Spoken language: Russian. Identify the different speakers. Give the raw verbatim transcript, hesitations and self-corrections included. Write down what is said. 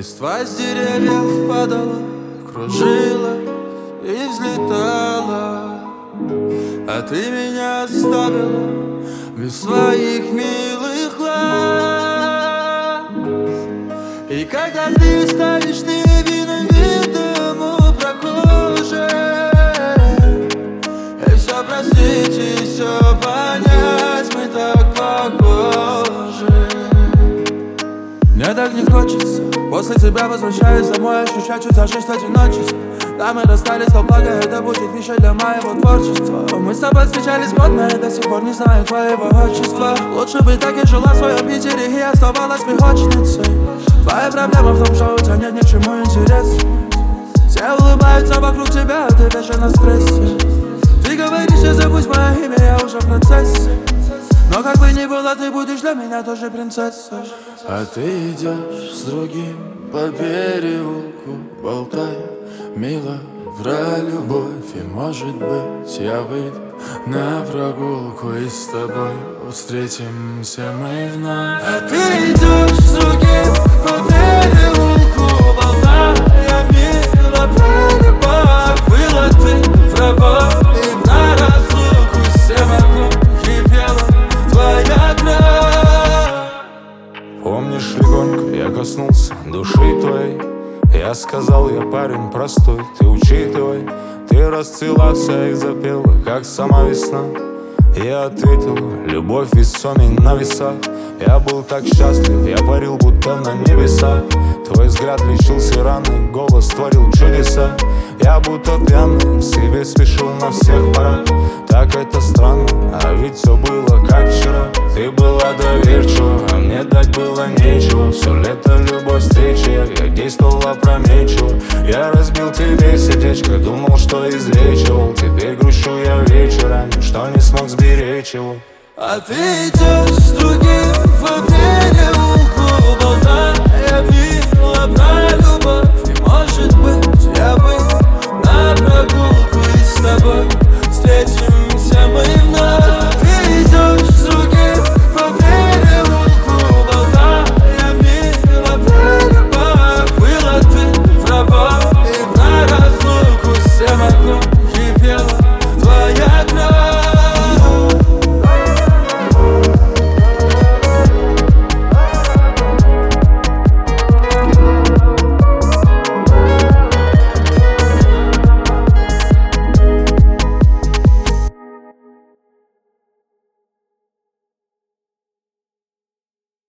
Speaker 1: Листва с деревьев падала, кружила и взлетала, а ты меня оставила без своих милых глаз. И когда ты станешь невиновитому прохожим, и все простить, и все понять, мы так похожи. Мне так не хочется после тебя возвращаюсь домой, ощущать чуть за жизнь одиночество. Да, мы расстались, но благо это будет пищей для моего творчества. Мы с тобой встречались год, но я до сих пор не знаю твоего отчества. Лучше бы так и жила в своем Питере и оставалась пехотницей. Твоя проблема в том, что у тебя нет ни к чему интереса. Все улыбаются вокруг тебя, а ты вечно на стрессе. Ты говоришь, я забудь мое имя, я уже в процессе. Но как бы ни было, ты будешь для меня тоже принцессой. А ты идешь с другим по переулку, болтая мило про любовь. И может быть я выйду на прогулку, и с тобой встретимся мы вновь. А ты идешь с другим по переулку, болтая мило про любовь. Забыла ты про боль и на разлуку, все вокруг кипело твоя кровь.
Speaker 2: Помнишь, легонько я коснулся души твоей. Я сказал, я парень простой, ты учитывай. Ты расцвела вся и запела, как сама весна. Я ответил, любовь весомей на весах. Я был так счастлив, я парил будто на небесах. Твой взгляд лечился раны, голос творил чудеса. Я будто пьяный, к себе спешил на всех парах. Так это странно, а ведь все было как вчера. Ты была доверчива, а мне дать было нечего. Все лето любовь встречи, я действовал опрометчиво. Я разбил тебе сердечко, думал, что излечивал. Теперь грущу я вечерами, что не смог сберечь его.
Speaker 1: А ты идешь с другим по переулку, болтая мило про любовь.